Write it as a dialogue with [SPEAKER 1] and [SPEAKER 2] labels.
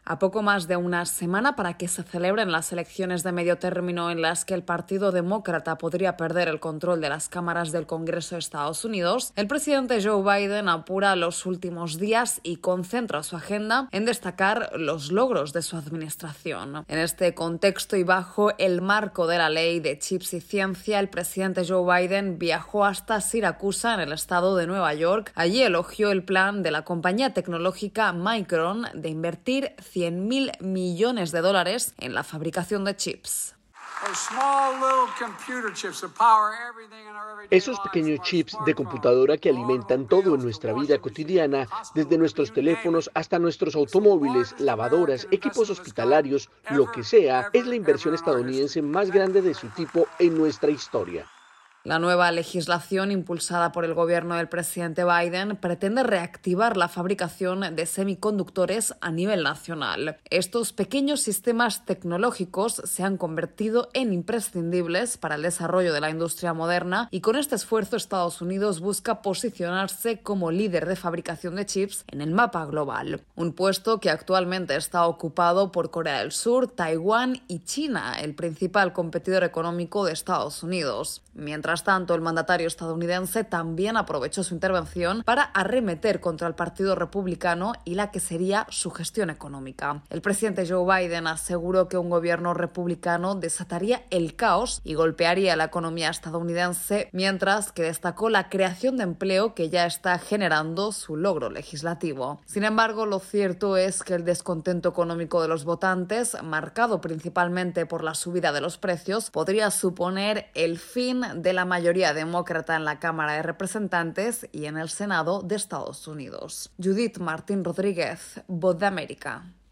[SPEAKER 1] A poco más de una semana para que se celebren las elecciones de medio término en las que el Partido Demócrata podría perder el control de las cámaras del Congreso de Estados Unidos, el presidente Joe Biden apura los últimos días y concentra su agenda en destacar los logros de su administración. En este contexto y bajo el marco de la ley de chips y ciencia, el presidente Joe Biden viajó hasta Siracusa, en el estado de Nueva York. Allí elogió el plan de la compañía tecnológica Micron de invertir $100.000 millones en la fabricación de chips.
[SPEAKER 2] Esos pequeños chips de computadora que alimentan todo en nuestra vida cotidiana, desde nuestros teléfonos hasta nuestros automóviles, lavadoras, equipos hospitalarios, lo que sea, es la inversión estadounidense más grande de su tipo en nuestra historia.
[SPEAKER 1] La nueva legislación impulsada por el gobierno del presidente Biden pretende reactivar la fabricación de semiconductores a nivel nacional. Estos pequeños sistemas tecnológicos se han convertido en imprescindibles para el desarrollo de la industria moderna y con este esfuerzo Estados Unidos busca posicionarse como líder de fabricación de chips en el mapa global. Un puesto que actualmente está ocupado por Corea del Sur, Taiwán y China, el principal competidor económico de Estados Unidos. Mientras tanto, el mandatario estadounidense también aprovechó su intervención para arremeter contra el Partido Republicano y la que sería su gestión económica. El presidente Joe Biden aseguró que un gobierno republicano desataría el caos y golpearía la economía estadounidense, mientras que destacó la creación de empleo que ya está generando su logro legislativo. Sin embargo, lo cierto es que el descontento económico de los votantes, marcado principalmente por la subida de los precios, podría suponer el fin de la mayoría demócrata en la Cámara de Representantes y en el Senado de Estados Unidos. Judith Martín Rodríguez, Voz de América.